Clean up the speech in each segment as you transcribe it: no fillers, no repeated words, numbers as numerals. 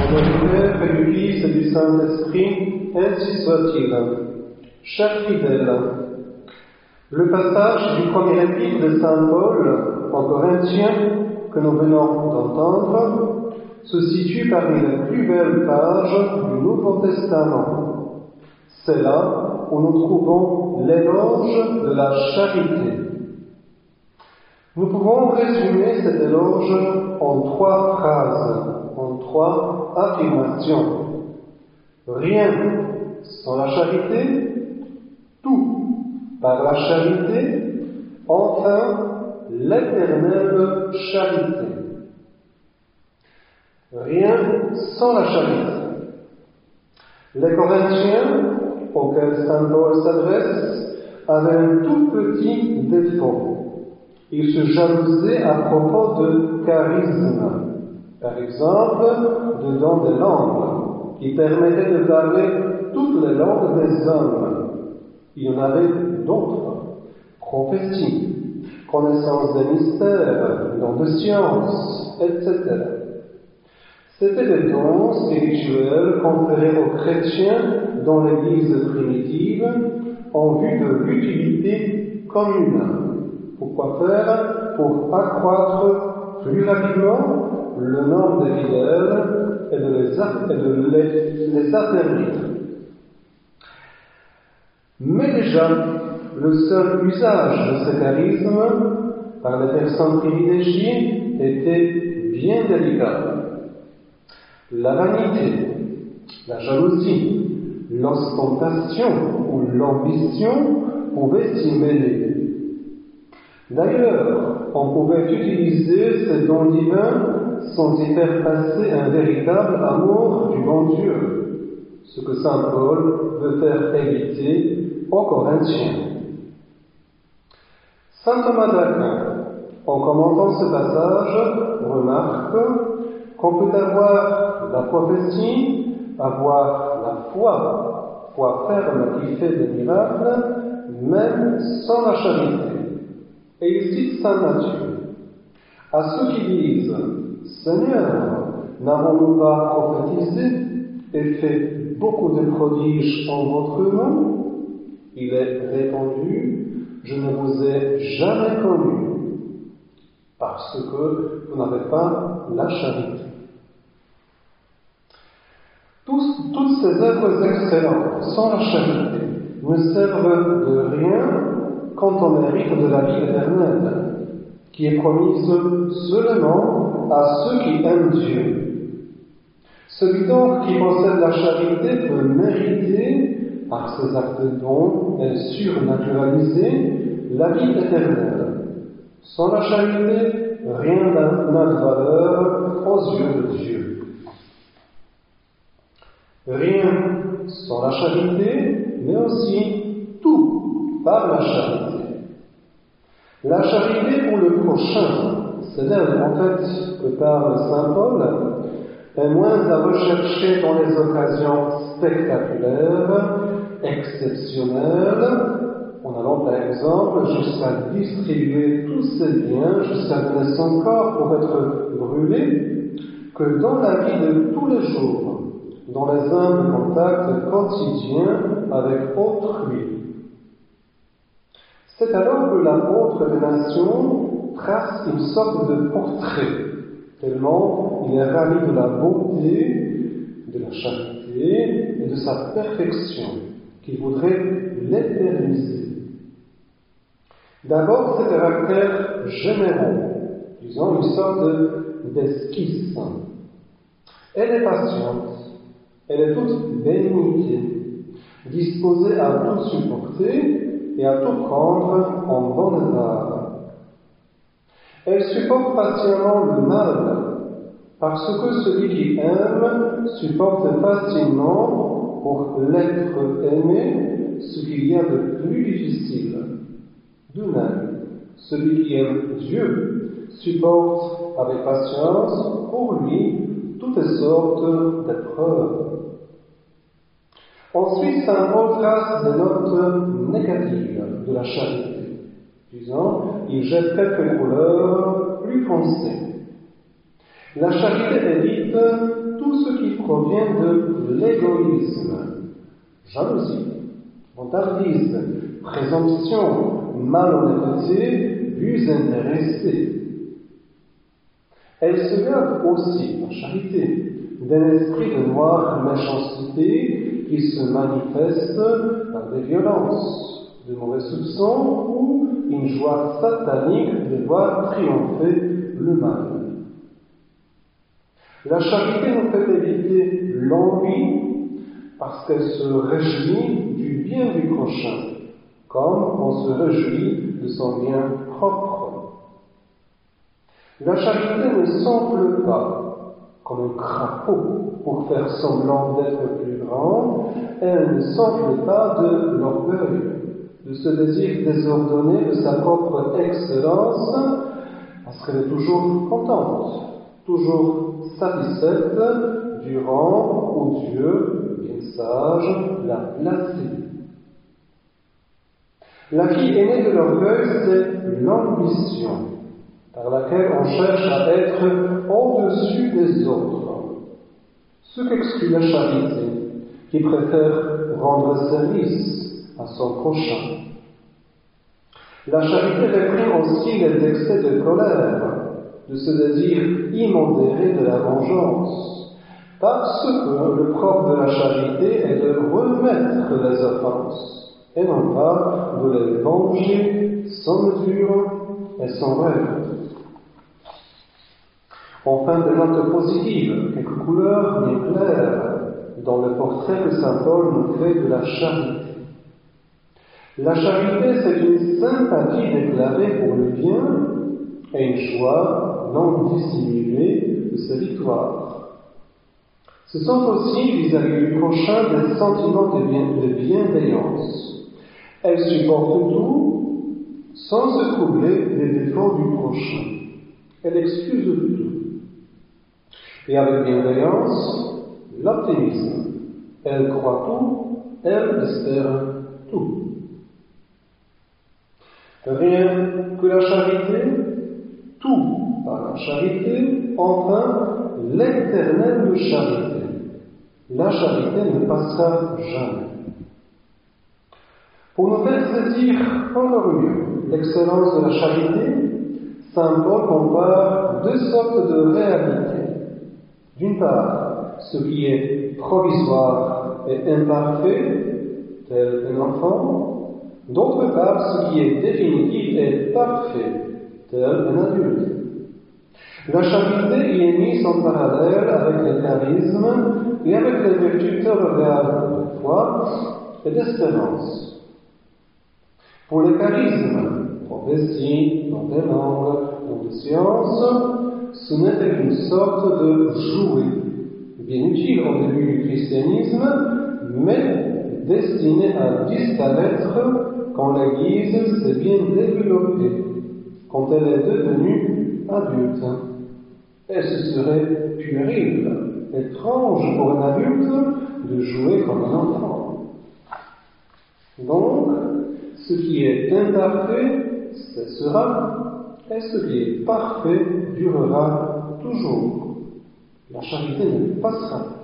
nom du Père et du Fils et du Saint-Esprit, ainsi soit-il. Chers fidèles, le passage du premier épître de Saint Paul aux Corinthiens que nous venons d'entendre se situe parmi les plus belles pages du Nouveau Testament. C'est là où nous trouvons l'éloge de la charité. Nous pouvons résumer cet éloge en 3 phrases, en 3 affirmations. Rien sans la charité, tout par la charité, enfin l'éternelle charité. Rien sans la charité. Les Corinthiens, auxquels saint Paul s'adresse, avaient un tout petit défaut. Ils se jalousaient à propos de charisme. Par exemple, de dons des langues, qui permettaient de parler toutes les langues des hommes. Il y en avait d'autres. Prophétie, connaissance des mystères, dons de science, etc. C'étaient des dons spirituels conférés aux chrétiens dans l'Église primitive en vue de l'utilité commune. Pourquoi faire? Pour accroître plus rapidement le nombre des fidèles et de les affermir. Mais déjà, le seul usage de ce charisme par les personnes privilégiées était bien délicat. La vanité, la jalousie, l'ostentation ou l'ambition pouvaient s'y mêler. D'ailleurs, on pouvait utiliser ces dons divins sans y faire passer un véritable amour du bon Dieu, ce que saint Paul veut faire éviter aux Corinthiens. Saint Thomas d'Aquin, en commentant ce passage, remarque qu'on peut avoir la prophétie, avoir la foi ferme qui fait des miracles, même sans la charité. Et il cite saint Matthieu. À ceux qui disent « Seigneur, n'avons-nous pas prophétisé et fait beaucoup de prodiges en votre nom ?» Il est répondu « Je ne vous ai jamais connu, parce que vous n'avez pas la charité. » Toutes ces œuvres excellentes sans la charité ne servent de rien quant au mérite de la vie éternelle, qui est promise seulement à ceux qui aiment Dieu. Celui donc qui possède la charité peut mériter, par ses actes de don et surnaturaliser, la vie éternelle. Sans la charité, rien n'a de valeur aux yeux de Dieu. Rien sans la charité, mais aussi tout par la charité. La charité pour le prochain, c'est d'elle en fait que parle saint Paul, est moins à rechercher dans les occasions spectaculaires, exceptionnelles, en allant par exemple jusqu'à distribuer tous ses biens, jusqu'à donner son corps pour être brûlé, que dans la vie de tous les jours, dans les humbles contacts quotidiens avec autrui. C'est alors que l'apôtre des nations trace une sorte de portrait, tellement il est ravi de la beauté, de la charité et de sa perfection, qu'il voudrait l'éterniser. D'abord, ses caractères généraux, disons une sorte d'esquisse. Elle est patiente, elle est toute bénignité, disposée à tout supporter et à tout prendre en bonne part. Elle supporte patiemment le mal, parce que celui qui aime supporte facilement pour l'être aimé ce qu'il y a de plus difficile. De même, celui qui aime Dieu supporte avec patience pour lui toutes sortes d'épreuves. Ensuite, saint Paul trace des notes négatives de la charité. Disons, il jette quelques couleurs plus foncées. La charité évite tout ce qui provient de l'égoïsme, jalousie, vantardisme, présomption, malhonnêteté, buts intéressés. Elle se garde aussi, la charité, d'un esprit de noire méchanceté qui se manifeste par des violences, de mauvais soupçons ou une joie satanique de voir triompher le mal. La charité nous fait éviter l'envie parce qu'elle se réjouit du bien du prochain, comme on se réjouit de son bien propre. La charité ne s'enfle pas comme un crapaud pour faire semblant d'être plus grand, elle ne s'enfle pas de l'orgueil, de ce désir désordonné de sa propre excellence, parce qu'elle est toujours contente, toujours satisfaite du rang où Dieu, bien sage, l'a placée. La fille aînée de l'orgueil, c'est l'ambition, par laquelle on cherche à être au-dessus des autres. Ce qu'exclut la charité, qui préfère rendre service à son prochain. La charité réprime aussi les excès de colère, de ce désir immodéré de la vengeance, parce que le propre de la charité est de remettre les offenses, et non pas de les venger sans mesure et sans règle. Enfin, des notes positives, quelques couleurs bien claires dans le portrait que saint Paul nous fait de la charité. La charité, c'est une sympathie déclarée pour le bien et une joie non dissimulée de sa victoire. Ce sont aussi, vis-à-vis du prochain, des sentiments de bienveillance. Elle supporte tout sans se troubler des défauts du prochain. Elle excuse tout. Et avec bienveillance, l'optimisme. Elle croit tout, elle espère tout. Rien que la charité, tout par la charité, enfin l'éternelle charité. La charité ne passera jamais. Pour nous faire saisir encore mieux l'excellence de la charité, saint Paul compare deux sortes de réalités. D'une part, ce qui est provisoire et imparfait, tel un enfant. D'autre part, ce qui est définitif et parfait, tel un adulte. La charité y est mise en parallèle avec le charisme et avec les vertus théologales de foi et d'espérance. Pour le charisme, prophétie, don des langues, don de science, ce n'était qu'une sorte de jouet, bien utile au début du christianisme, mais destiné à disparaître quand l'Église s'est bien développée, quand elle est devenue adulte. Et ce serait puéril, étrange pour un adulte de jouer comme un enfant. Donc, ce qui est imparfait cessera, et ce qui est parfait durera toujours. La charité ne passera pas.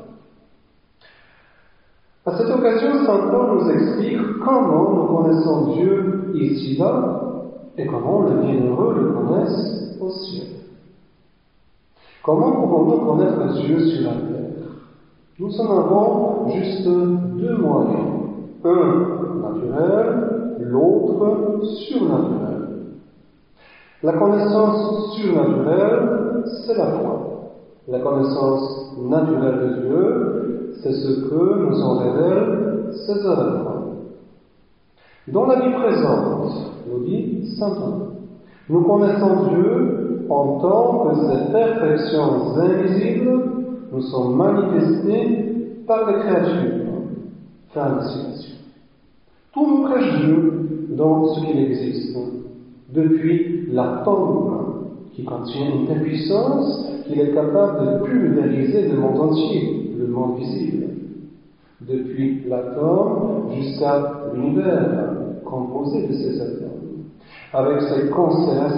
À cette occasion, saint Paul nous explique comment nous connaissons Dieu ici-bas et comment le bienheureux le connaissent au ciel. Comment pouvons-nous connaître Dieu sur la terre? Nous en avons juste deux moyens. Un naturel, l'autre surnaturel. La connaissance surnaturelle, c'est la foi. La connaissance naturelle de Dieu, c'est ce que nous en révèlent ses œuvres. Dans la vie présente, nous dit saint Paul, nous connaissons Dieu en tant que ces perfections invisibles nous sont manifestées par les créatures. Fin de citation. Tout nous prêche Dieu dans ce qu'il existe, depuis l'atome qui contient une telle puissance qu'il est capable de pulvériser le monde entier, le monde visible. Depuis l'atome jusqu'à l'univers composé de ces atomes, avec ces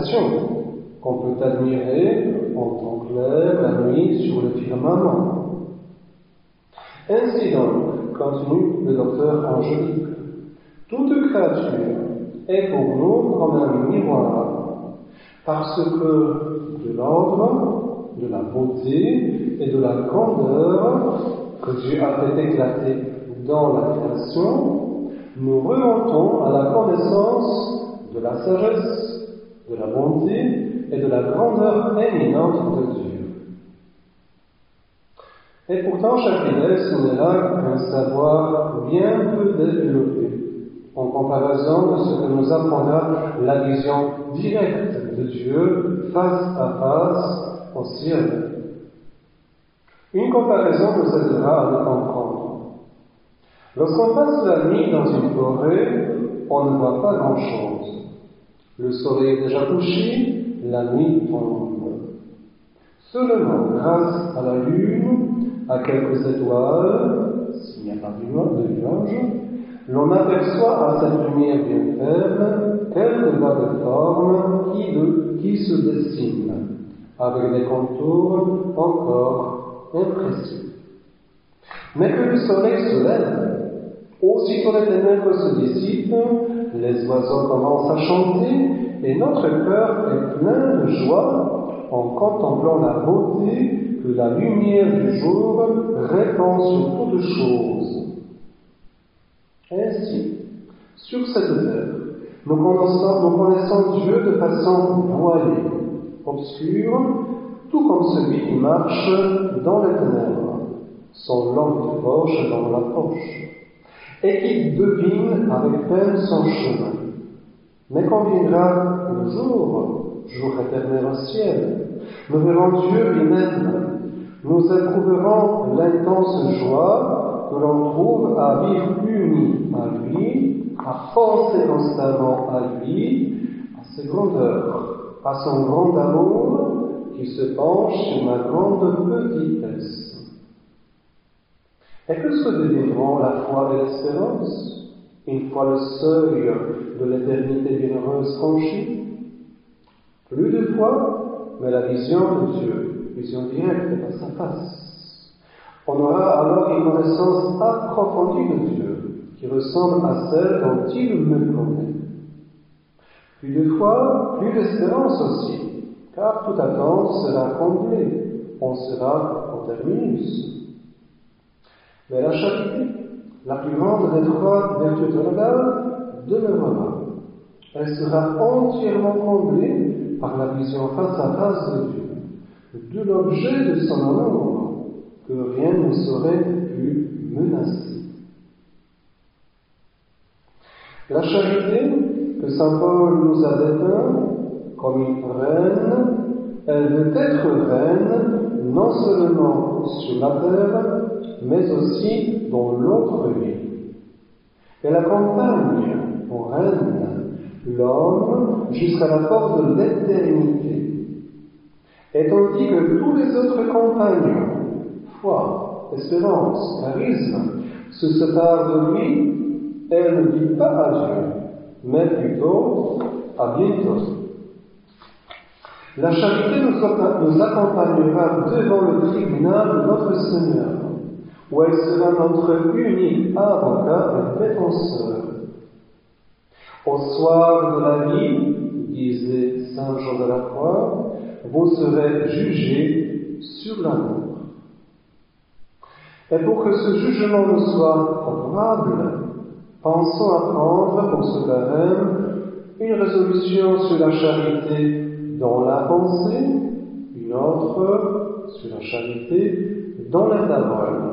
constellations qu'on peut admirer en temps clair la nuit sur le firmament, Ainsi donc, continue le docteur Angélique, toute créature est pour nous comme un miroir, parce que de l'ordre, de la beauté et de la grandeur que Dieu a fait éclater dans la création, nous remontons à la connaissance de la sagesse, de la bonté et de la grandeur éminente de Dieu. Et pourtant, chaque fidèle, ce n'est là qu'un savoir bien peu développé, en comparaison de ce que nous apprendra la vision directe de Dieu face à face au ciel. Une comparaison nous aidera à le comprendre. Lorsqu'on passe la nuit dans une forêt, on ne voit pas grand-chose. Le soleil est déjà couché, la nuit tombe. Seulement, grâce à la lune, à quelques étoiles, s'il n'y a pas de nuages, l'on aperçoit à cette lumière bien faible quelques vagues formes qui se dessinent, avec des contours encore imprécis. Mais que le soleil se lève, aussitôt les ténèbres se dissipent, les oiseaux commencent à chanter, et notre cœur est plein de joie en contemplant la beauté que la lumière du jour répand sur toutes choses. Ainsi, sur cette terre, nous connaissons Dieu de façon voilée, obscure, tout comme celui qui marche dans les ténèbres, son lampe de poche dans la poche, et qui devine avec peine son chemin. Mais quand viendra le jour éternel au ciel, nous verrons Dieu lui-même. Nous éprouverons l'intense joie que l'on trouve à vivre unis à lui, à penser constamment à lui, à ses grandeurs, à son grand amour qui se penche sur ma grande petitesse. Et que se deviendront la foi et l'espérance, une fois le seuil de l'éternité bienheureuse franchi? Plus de foi, mais la vision de Dieu, vision directe face à face. On aura alors une connaissance approfondie de Dieu, qui ressemble à celle dont il me connaît. Plus de foi, plus d'espérance aussi, car toute attente sera comblée, on sera au terminus. Mais la charité, la plus grande des trois vertus théologales, demeurera. Elle sera entièrement comblée par la vision face à face de Dieu, de l'objet de son amour, que rien ne saurait plus menacer. La charité, que saint Paul nous a dépeint comme une reine, elle veut être reine non seulement sur la terre, mais aussi dans l'autre vie. Elle accompagne en reine l'homme jusqu'à la porte de l'éternité. Et tandis que tous les autres compagnons, foi, espérance, charisme, se séparent de lui, elle ne dit pas adieu, mais plutôt à bientôt. La charité nous accompagnera devant le tribunal de notre Seigneur, où elle sera notre unique avocat et défenseur. Au soir de la vie, disait saint Jean de la Croix, vous serez jugés sur l'amour. Et pour que ce jugement nous soit favorable, pensons à prendre pour ce carême une résolution sur la charité dans la pensée, une autre sur la charité dans la parole.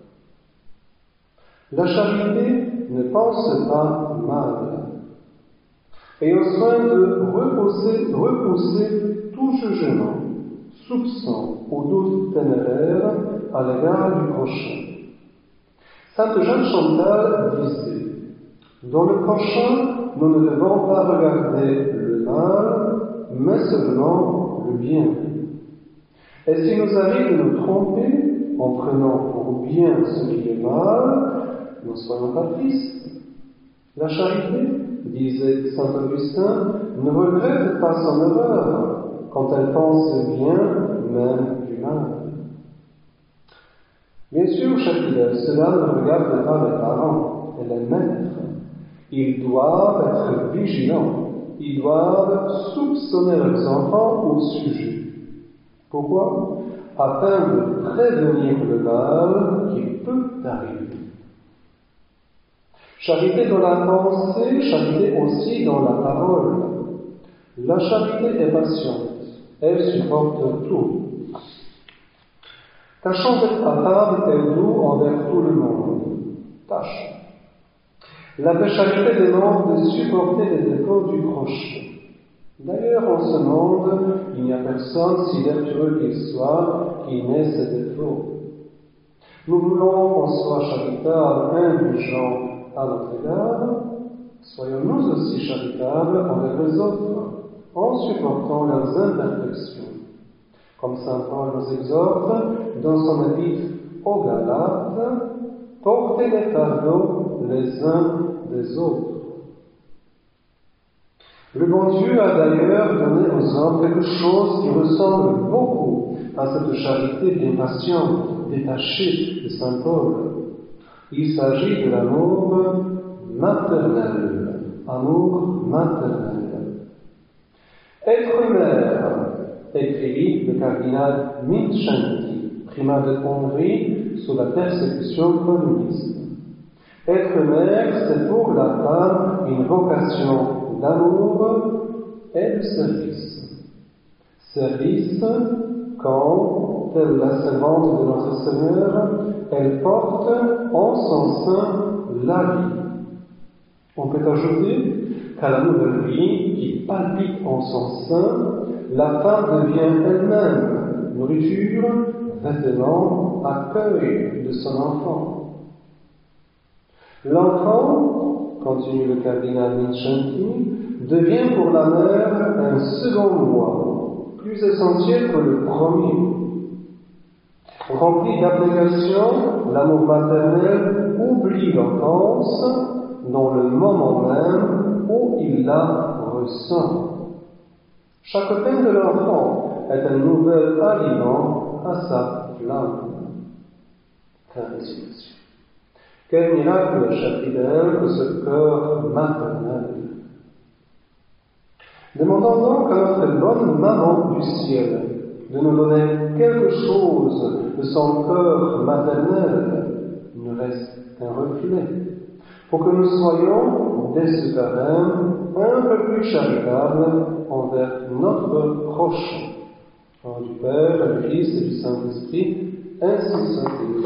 La charité ne pense pas mal. Ayons soin de repousser tout jugement, soupçon ou doute téméraire à l'égard du prochain. Sainte Jeanne Chantal disait: dans le prochain, nous ne devons pas regarder le mal, mais seulement le bien. Et s'il nous arrive de nous tromper en prenant pour bien ce qui est mal, ne soyons pas tristes. La charité, disait saint Augustin, ne regrette pas son erreur quand elle pense bien même du mal. Bien sûr, chers fidèles, cela ne regarde pas les parents et les maîtres. Ils doivent être vigilants. Ils doivent soupçonner leurs enfants au sujet. Pourquoi? Afin de prévenir le mal qui peut arriver. Charité dans la pensée, charité aussi dans la parole. La charité est patiente. Elle supporte tout. Tâchons d'être affables et doux envers tout le monde. Tâche. La vraie charité demande de supporter les défauts du prochain. D'ailleurs, en ce monde, il n'y a personne, si vertueux qu'il soit, qui n'ait ses défauts. Nous voulons qu'on soit charitable, indulgent à notre égard. Soyons nous aussi charitables envers les autres, en supportant leurs imperfections. Comme saint Paul nous exhorte dans son épître aux Galates, portez les fardeaux les uns des autres. Le bon Dieu a d'ailleurs donné aux hommes quelque chose qui ressemble beaucoup à cette charité bien patiente, détachée de saint Paul. Il s'agit de l'amour maternel. Amour maternel. Être mère, écrit le cardinal Mindszenty, primat de Hongrie sous la persécution communiste. Être mère, c'est pour la femme une vocation d'amour et de service. Service quand, telle la servante de notre Seigneur, elle porte en son sein la vie. On peut ajouter qu'à la nouvelle vie qui palpite en son sein, la femme devient elle-même nourriture, vêtement, accueil de son enfant. L'enfant, continue le cardinal Mindszenty, devient pour la mère un second moi, plus essentiel que le premier. Rempli d'abnégation, l'amour maternel oublie l'enfance dans le moment même où il la ressent. Chaque peine de l'enfant est un nouvel aliment à sa flamme. Fin de citation. Quel miracle, chers fidèles, que ce cœur maternel. Demandons donc à notre bonne maman du ciel de nous donner quelque chose de son cœur maternel. Il nous reste un reflet, pour que nous soyons, dès ce carême, un peu plus charitables envers notre prochain. Au nom du Père, du Fils et du Saint-Esprit, ainsi soit-il.